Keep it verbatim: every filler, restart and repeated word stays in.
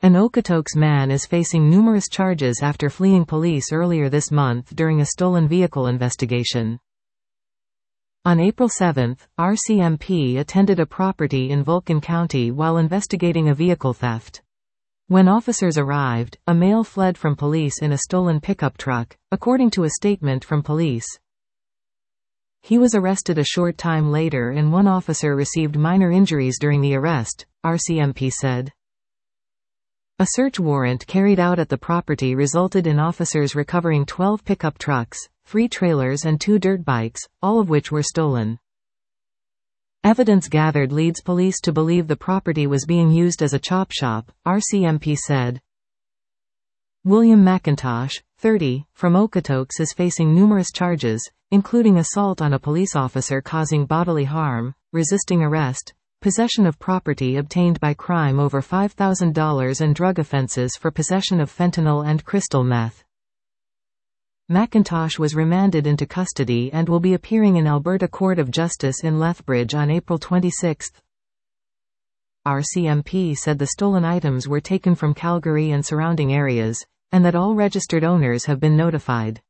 An Okotoks man is facing numerous charges after fleeing police earlier this month during a stolen vehicle investigation. On April seventh, R C M P attended a property in Vulcan County while investigating a vehicle theft. When officers arrived, a male fled from police in a stolen pickup truck, according to a statement from police. He was arrested a short time later and one officer received minor injuries during the arrest, R C M P said. A search warrant carried out at the property resulted in officers recovering twelve pickup trucks, three trailers and two dirt bikes, all of which were stolen. Evidence gathered leads police to believe the property was being used as a chop shop, R C M P said. William McIntosh, thirty, from Okotoks is facing numerous charges, including assault on a police officer causing bodily harm, resisting arrest, possession of property obtained by crime over five thousand dollars and drug offenses for possession of fentanyl and crystal meth. McIntosh was remanded into custody and will be appearing in Alberta Court of Justice in Lethbridge on April twenty-sixth. R C M P said the stolen items were taken from Calgary and surrounding areas, and that all registered owners have been notified.